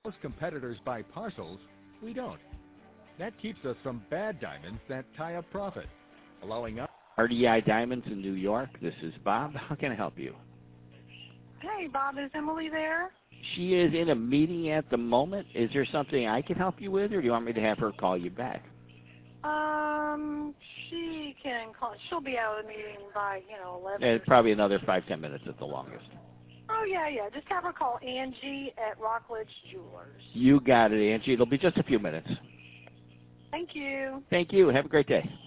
Most competitors buy parcels, we don't. That keeps us from bad diamonds that tie up profit, allowing us. RDI Diamonds in New York. This is Bob. How can I help you? Hey, Bob, is Emily there? She is in a meeting at the moment. Is there something I can help you with, or do you want me to have her call you back? She can call. She'll be out of the meeting by, 11. It's probably another 5-10 minutes at the longest. Oh, yeah. Just have her call Angie at Rockledge Jewelers. You got it, Angie. It'll be just a few minutes. Thank you. Thank you. Have a great day.